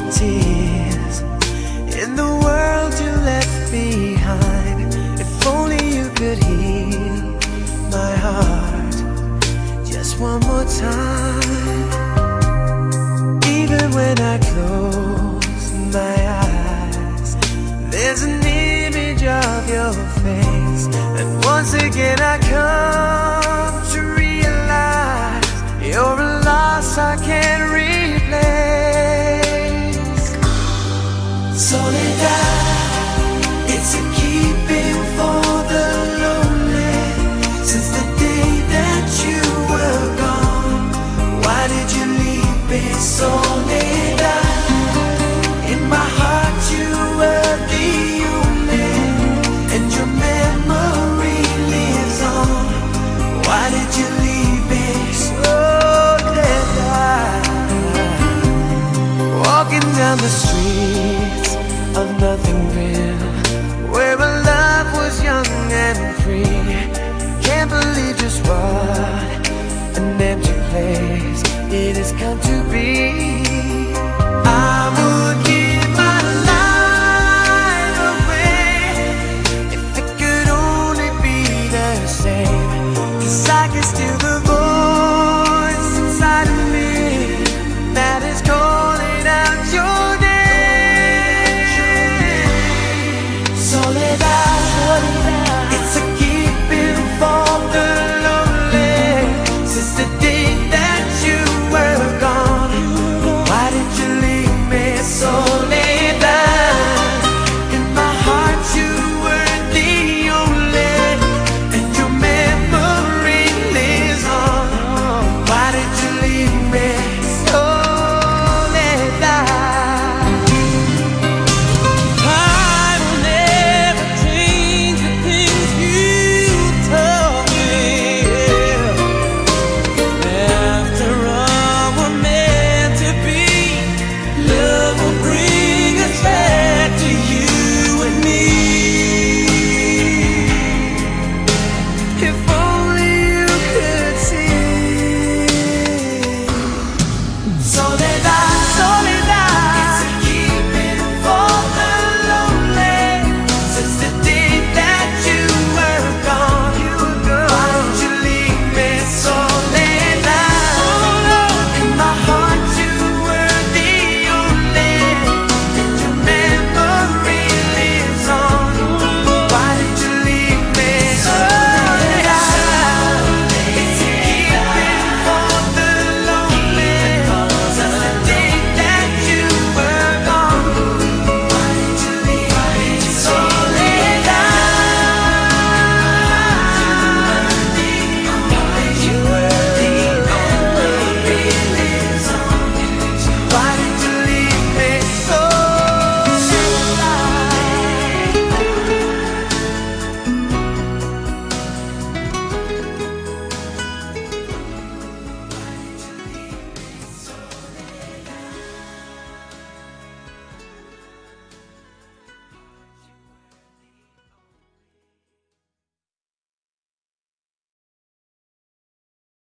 tears in the world you left behind. If only you could heal my heart just one more time. Even when I close my eyes, there's an image of your face, and once again I come to realize you're a loss I can't replace. Soledad, it's a keeping for the lonely. Since the day that you were gone, why did you leave me, Soledad? In my heart you were the only, and your memory lives on. Why did you leave me, Soledad? Walking down the streets of nothing real, where our love was young and free. Can't believe just what